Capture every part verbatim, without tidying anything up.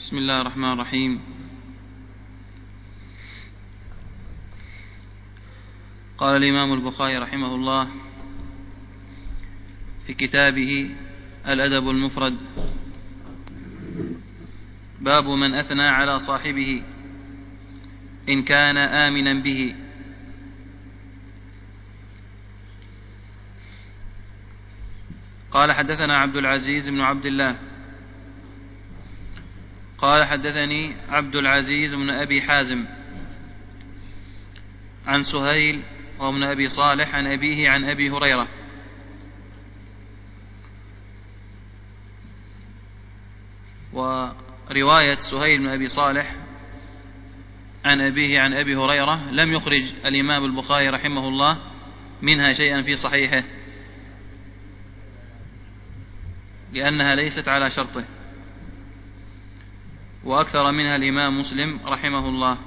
بسم الله الرحمن الرحيم. قال الإمام البخاري رحمه الله في كتابه الأدب المفرد: باب من أثنى على صاحبه إن كان آمنا به. قال حدثنا عبد العزيز بن عبد الله قال حدثني عبد العزيز بن أبي حازم عن سهيل وابن أبي صالح عن أبيه عن أبي هريرة. ورواية سهيل بن أبي صالح عن أبيه عن أبي هريرة لم يخرج الإمام البخاري رحمه الله منها شيئا في صحيحه، لأنها ليست على شرطه، وأكثر منها الإمام مسلم رحمه الله،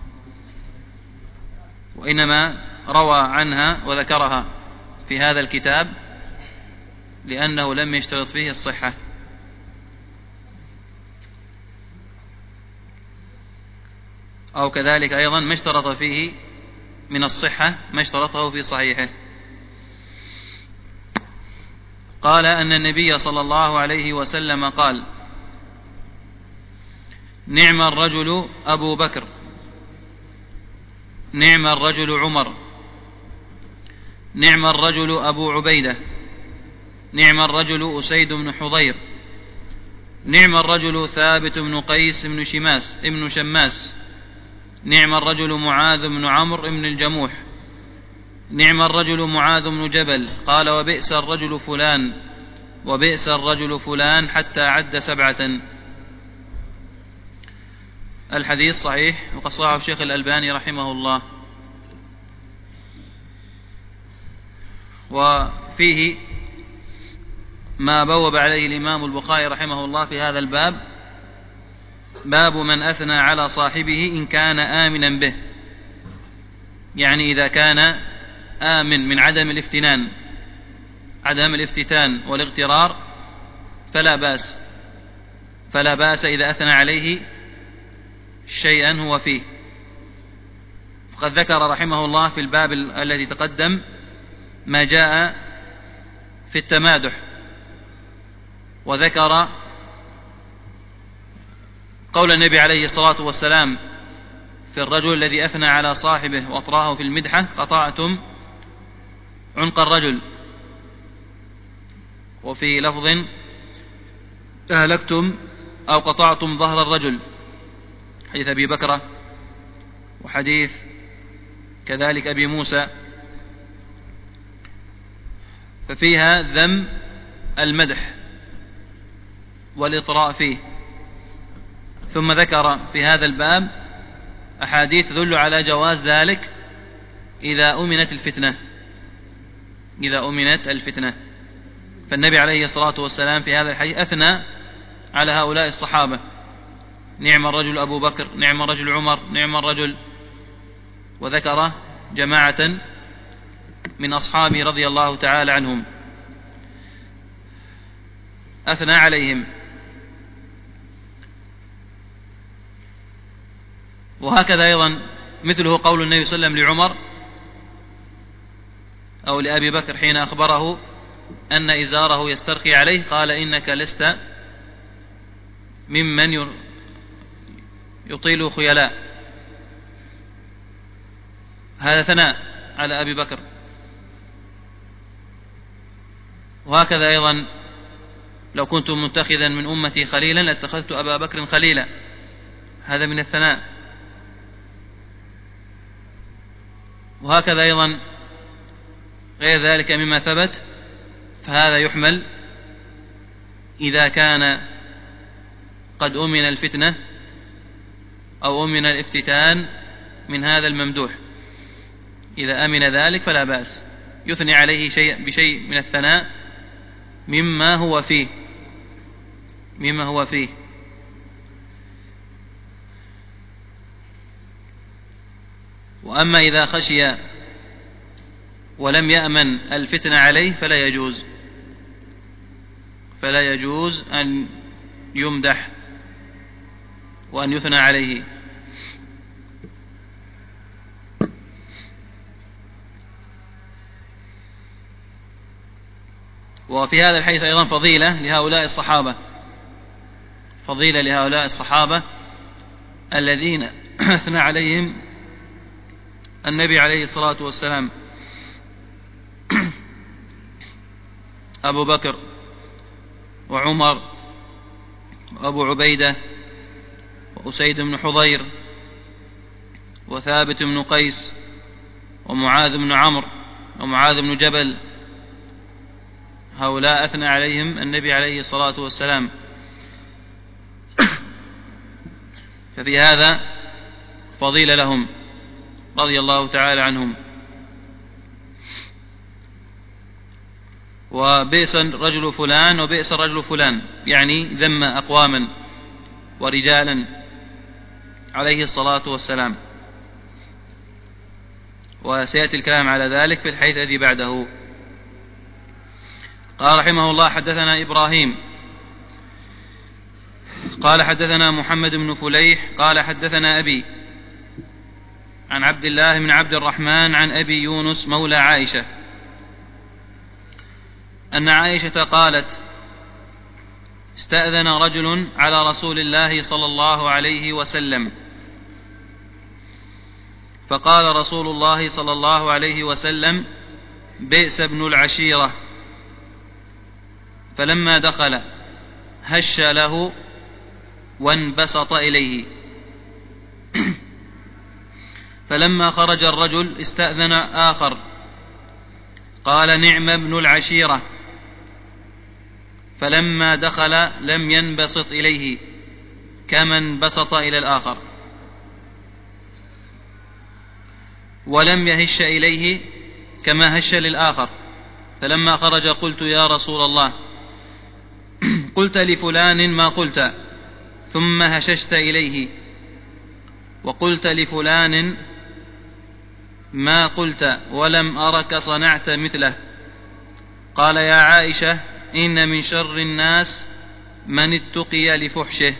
وإنما روى عنها وذكرها في هذا الكتاب لأنه لم يشترط فيه الصحة. أو كذلك أيضا ما اشترط فيه من الصحة ما اشترطه في صحيحه. قال أن النبي صلى الله عليه وسلم قال: نعم الرجل أبو بكر، نعم الرجل عمر، نعم الرجل أبو عبيدة، نعم الرجل أسيد بن حضير، نعم الرجل ثابت بن قيس بن شماس ابن شماس، نعم الرجل معاذ بن عمرو بن الجموح، نعم الرجل معاذ بن جبل. قال: وبئس الرجل فلان، وبئس الرجل فلان، حتى عد سبعة. الحديث صحيح، وقد صححه الشيخ الألباني رحمه الله. وفيه ما بوب عليه الإمام البخاري رحمه الله في هذا الباب: باب من أثنى على صاحبه إن كان آمنا به، يعني إذا كان آمن من عدم الافتنان عدم الافتتان والاغترار فلا بأس فلا بأس إذا أثنى عليه شيئا هو فيه. وقد ذكر رحمه الله في الباب الذي تقدم ما جاء في التمادح، وذكر قول النبي عليه الصلاة والسلام في الرجل الذي أثنى على صاحبه وأطراه في المدحة: قطعتم عنق الرجل. وفي لفظ: أهلكتم أو قطعتم ظهر الرجل، حديث أبي بكرة، وحديث كذلك أبي موسى. ففيها ذم المدح والإطراء فيه. ثم ذكر في هذا الباب أحاديث تدل على جواز ذلك إذا أمنت الفتنة إذا أمنت الفتنة فالنبي عليه الصلاة والسلام في هذا الحديث أثنى على هؤلاء الصحابة: نعم الرجل أبو بكر، نعم الرجل عمر، نعم الرجل، وذكر جماعة من أصحابه رضي الله تعالى عنهم أثنى عليهم. وهكذا أيضا مثله قول النبي صلى الله عليه وسلم لعمر أو لأبي بكر حين أخبره أن إزاره يسترخي عليه: قال: إنك لست ممن يطيل خيلاء. هذا ثناء على أبي بكر. وهكذا أيضا: لو كنت متخذا من أمتي خليلا لاتخذت أبا بكر خليلا. هذا من الثناء. وهكذا أيضا غير ذلك مما ثبت، فهذا يحمل إذا كان قد أمن الفتنة أو أمن الافتتان من هذا الممدوح. إذا أمن ذلك فلا بأس، يثني عليه شيء بشيء من الثناء مما هو فيه مما هو فيه وأما إذا خشي ولم يأمن الفتنة عليه فلا يجوز فلا يجوز أن يمدح وأن يثنى عليه. وفي هذا الحديث أيضا فضيلة لهؤلاء الصحابة، فضيلة لهؤلاء الصحابة الذين أثنى عليهم النبي عليه الصلاة والسلام: أبو بكر وعمر وأبو عبيدة وأسيد بن حضير وثابت بن قيس ومعاذ بن عمرو ومعاذ بن جبل. هؤلاء أثنى عليهم النبي عليه الصلاة والسلام. ففي هذا فضيلة لهم رضي الله تعالى عنهم. وبئس رجل فلان وبئس رجل فلان، يعني ذم أقواما ورجالا عليه الصلاة والسلام، وسيأتي الكلام على ذلك في الحديث الذي بعده. قال رحمه الله: حدثنا إبراهيم قال حدثنا محمد بن فليح قال حدثنا أبي عن عبد الله بن عبد الرحمن عن أبي يونس مولى عائشة أن عائشة قالت: استأذن رجل على رسول الله صلى الله عليه وسلم، فقال رسول الله صلى الله عليه وسلم: بئس ابن العشيرة. فلما دخل هش له وانبسط إليه. فلما خرج الرجل استأذن آخر قال: نعم ابن العشيرة. فلما دخل لم ينبسط إليه كما انبسط إلى الآخر، ولم يهش إليه كما هش للآخر. فلما خرج قلت: يا رسول الله، قلت لفلان ما قلت، ثم هششت إليه، وقلت لفلان ما قلت ولم أرك صنعت مثله. قال: يا عائشة، إن من شر الناس من اتقي لفحشه.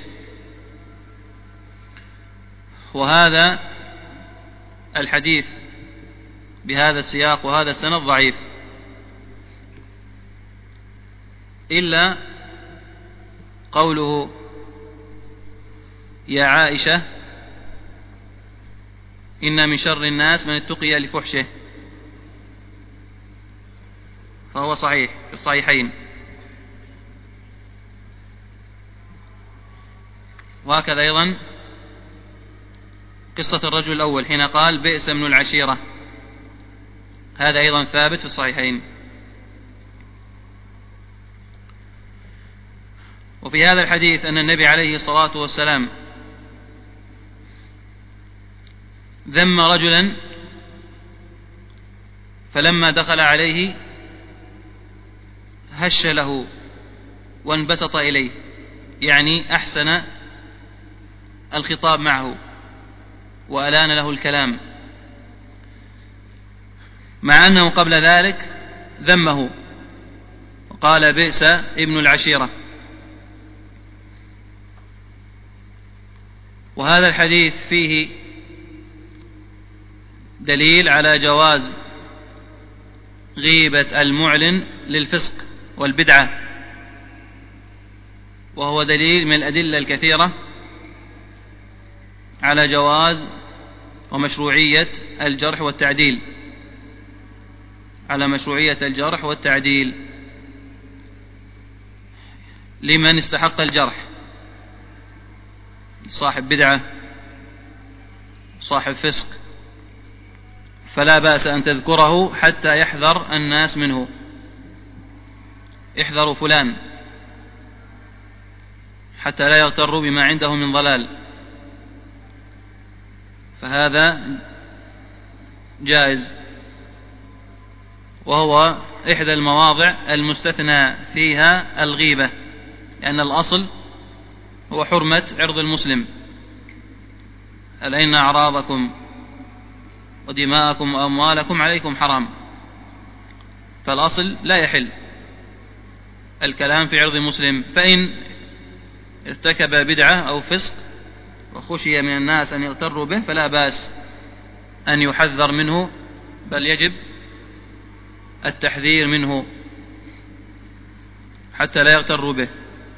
وهذا الحديث بهذا السياق وهذا السند ضعيف، إلا قوله: يا عائشة، إن من شر الناس من اتقي لفحشه، فهو صحيح في الصحيحين. وهكذا أيضا قصة الرجل الأول حين قال: بئس من العشيرة، هذا أيضا ثابت في الصحيحين. وفي هذا الحديث أن النبي عليه الصلاة والسلام ذم رجلا، فلما دخل عليه هش له وانبسط إليه، يعني أحسن الخطاب معه وألان له الكلام، مع أنه قبل ذلك ذمه وقال: بئس ابن العشيرة. وهذا الحديث فيه دليل على جواز غيبة المعلن للفسق والبدعة، وهو دليل من الأدلة الكثيرة على جواز ومشروعية الجرح والتعديل، على مشروعية الجرح والتعديل لمن استحق الجرح، صاحب بدعة صاحب فسق، فلا بأس أن تذكره حتى يحذر الناس منه. احذروا فلان حتى لا يغتروا بما عنده من ضلال، فهذا جائز، وهو إحدى المواضع المستثنى فيها الغيبة، لأن الأصل هو حرمة عرض المسلم: ألا إن أعراضكم ودماءكم وأموالكم عليكم حرام. فالأصل لا يحل الكلام في عرض مسلم، فإن ارتكب بدعة أو فسق وخشي من الناس أن يغتروا به فلا بأس أن يحذر منه، بل يجب التحذير منه حتى لا يغتروا به.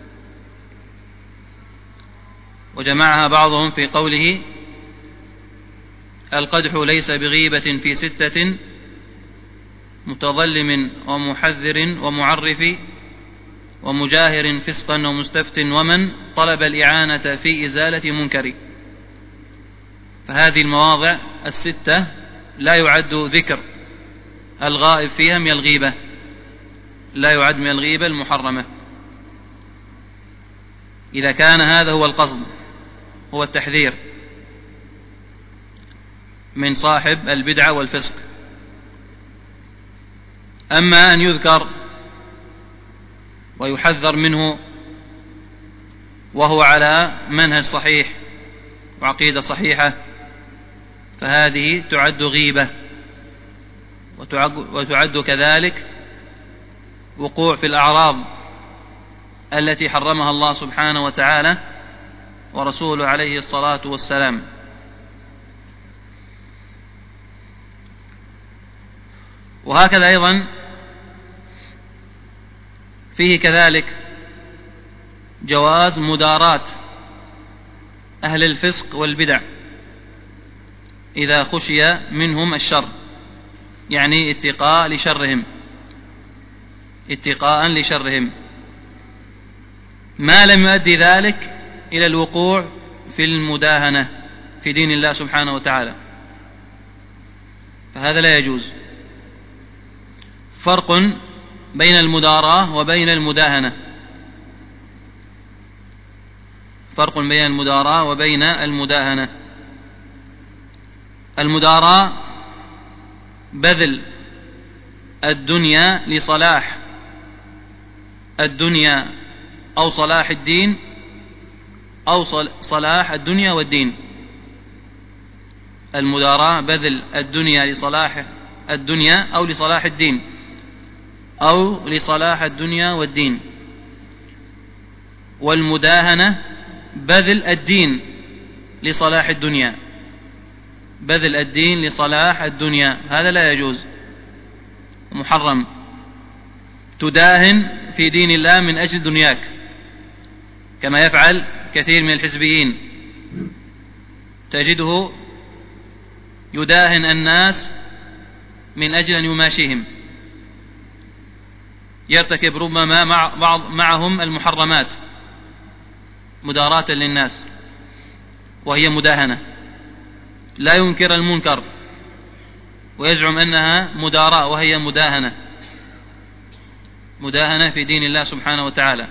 وجمعها بعضهم في قوله: القدح ليس بغيبة في ستة، متظلم ومحذر ومعرف ومجاهر فسقا ومستفت ومن طلب الإعانة في إزالة منكر. فهذه المواضع الستة لا يعد ذكر الغائب فيها من الغيبة، لا يعد من الغيبة المحرمة، إذا كان هذا هو القصد، هو التحذير من صاحب البدعة والفسق. أما أن يذكر ويحذر منه وهو على منهج صحيح وعقيدة صحيحة فهذه تعد غيبة، وتعد كذلك وقوع في الأعراض التي حرمها الله سبحانه وتعالى ورسوله عليه الصلاة والسلام. وهكذا أيضا فيه كذلك جواز مداراة أهل الفسق والبدع إذا خشي منهم الشر، يعني اتقاء لشرهم، اتقاء لشرهم، ما لم يؤدي ذلك إلى الوقوع في المداهنة في دين الله سبحانه وتعالى، فهذا لا يجوز. فرق بين المداراة وبين المداهنة، فرق بين المداراة وبين المداهنة. المداراة بذل الدنيا لصلاح الدنيا أو صلاح الدين أو صلاح الدنيا والدين. المداراة بذل الدنيا لصلاح الدنيا أو لصلاح الدين أو لصلاح الدنيا والدين. والمداهنة بذل الدين لصلاح الدنيا، بذل الدين لصلاح الدنيا، هذا لا يجوز، محرم. تداهن في دين الله من أجل دنياك كما يفعل كثير من الحزبيين، تجده يداهن الناس من أجل أن يماشيهم، يرتكب ربما مع بعض معهم المحرمات مداراة للناس، وهي مداهنة، لا ينكر المنكر ويزعم أنها مداراة وهي مداهنة، مداهنة في دين الله سبحانه وتعالى.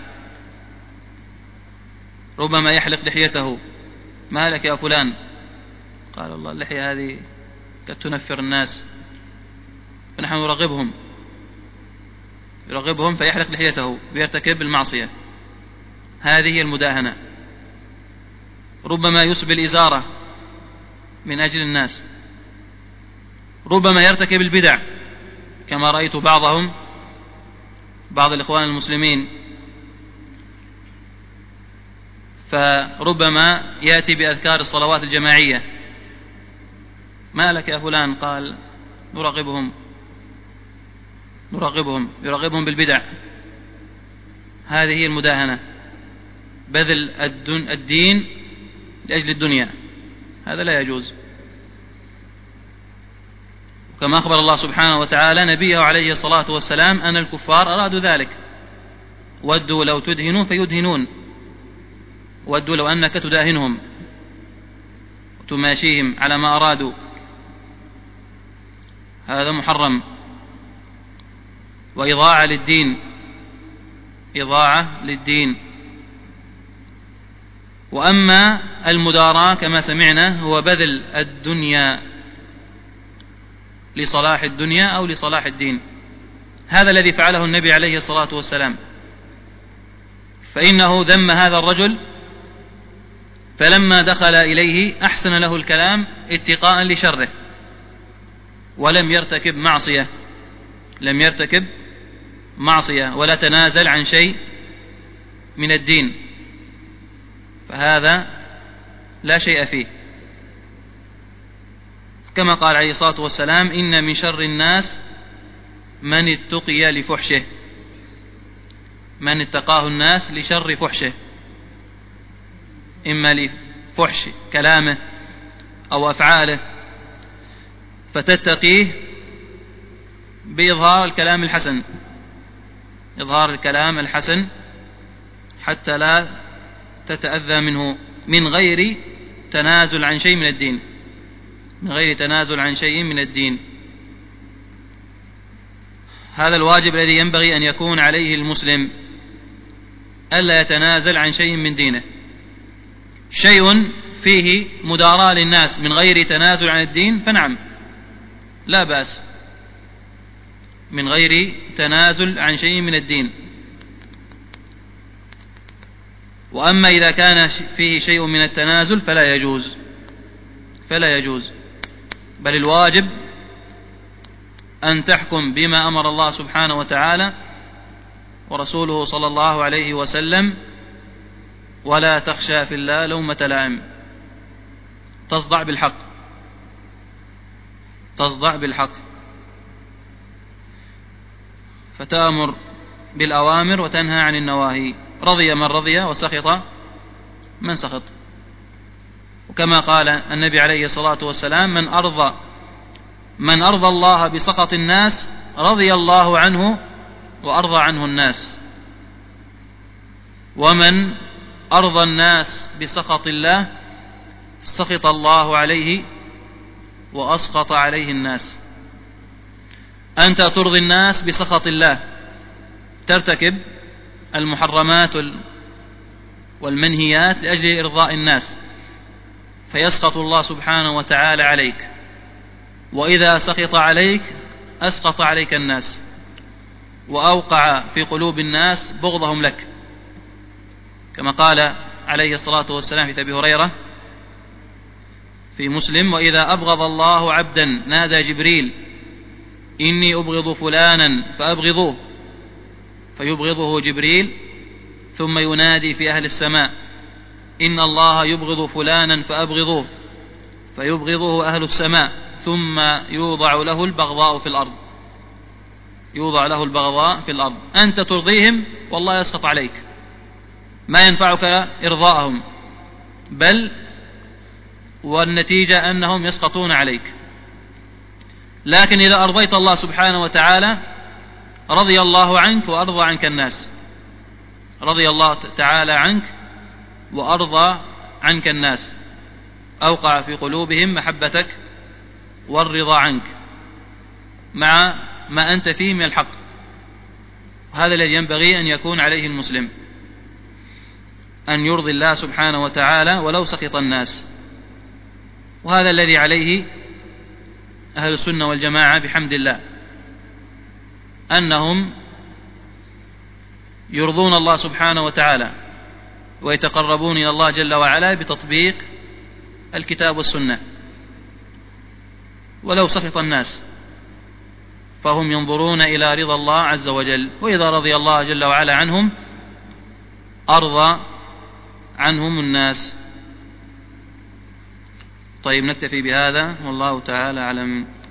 ربما يحلق لحيته: ما لك يا فلان؟ قال: الله اللحية هذه قد تنفر الناس، فنحن نرغبهم يرغبهم فيحلق لحيته ويرتكب المعصية، هذه هي المداهنة. ربما يسبل إزارة من أجل الناس، ربما يرتكب البدع كما رأيت بعضهم بعض الإخوان المسلمين، فربما يأتي بأذكار الصلوات الجماعية: ما لك يا فلان؟ قال: نراقبهم نراقبهم يراقبهم بالبدع. هذه هي المداهنة، بذل الدين لأجل الدنيا، هذا لا يجوز. كما أخبر الله سبحانه وتعالى نبيه عليه الصلاة والسلام أن الكفار أرادوا ذلك: ودوا لو تدهنون فيدهنون، ودوا لو أنك تداهنهم وتماشيهم على ما أرادوا، هذا محرم وإضاعة للدين، إضاعة للدين. وأما المداراة كما سمعنا هو بذل الدنيا لصلاح الدنيا أو لصلاح الدين، هذا الذي فعله النبي عليه الصلاة والسلام، فإنه ذم هذا الرجل، فلما دخل إليه أحسن له الكلام اتقاء لشره، ولم يرتكب معصية، لم يرتكب معصية ولا تنازل عن شيء من الدين، فهذا لا شيء فيه، كما قال عليه الصلاة والسلام: إن من شر الناس من اتقي لفحشه، من اتقاه الناس لشر فحشه، إما لفحش كلامه أو أفعاله، فتتقيه بإظهار الكلام الحسن، إظهار الكلام الحسن حتى لا تتأذى منه، من غير تنازل عن شيء من الدين، من غير تنازل عن شيء من الدين. هذا الواجب الذي ينبغي أن يكون عليه المسلم، ألا يتنازل عن شيء من دينه. شيء فيه مداراة للناس من غير تنازل عن الدين فنعم لا بأس، من غير تنازل عن شيء من الدين. وأما إذا كان فيه شيء من التنازل فلا يجوز، فلا يجوز، بل الواجب أن تحكم بما أمر الله سبحانه وتعالى ورسوله صلى الله عليه وسلم، ولا تخشى في الله لومة لائم، تصدع بالحق، تصدع بالحق، فتأمر بالأوامر وتنهى عن النواهي، رضي من رضي وسخط من سخط. وكما قال النبي عليه الصلاة والسلام: من أرضى من أرضى الله بسخط الناس رضي الله عنه وأرضى عنه الناس، ومن أرضى الناس بسخط الله سخط الله عليه وأسخط عليه الناس. أنت ترضي الناس بسخط الله، ترتكب المحرمات والمنهيات لأجل إرضاء الناس، فيسخط الله سبحانه وتعالى عليك، وإذا سخط عليك أسقط عليك الناس، وأوقع في قلوب الناس بغضهم لك، كما قال عليه الصلاة والسلام في أبي هريرة في مسلم: وإذا أبغض الله عبدا نادى جبريل: إني أبغض فلانا فأبغضوه، فيبغضه جبريل، ثم ينادي في أهل السماء: إن الله يبغض فلانا فأبغضوه، فيبغضه أهل السماء، ثم يوضع له البغضاء في الأرض، يوضع له البغضاء في الأرض. أنت ترضيهم والله يسخط عليك، ما ينفعك إرضاءهم، بل والنتيجة أنهم يسخطون عليك. لكن إذا أرضيت الله سبحانه وتعالى رضي الله عنك وأرضى عنك الناس، رضي الله تعالى عنك وأرضى عنك الناس، أوقع في قلوبهم محبتك والرضا عنك مع ما أنت فيه من الحق. هذا الذي ينبغي أن يكون عليه المسلم، أن يرضي الله سبحانه وتعالى ولو سخط الناس. وهذا الذي عليه أهل السنة والجماعة بحمد الله، أنهم يرضون الله سبحانه وتعالى ويتقربون إلى الله جل وعلا بتطبيق الكتاب والسنة، ولو سخط الناس فهم ينظرون إلى رضا الله عز وجل، وإذا رضي الله جل وعلا عنهم أرضى عنهم الناس. طيب، نكتفي بهذا والله تعالى أعلم.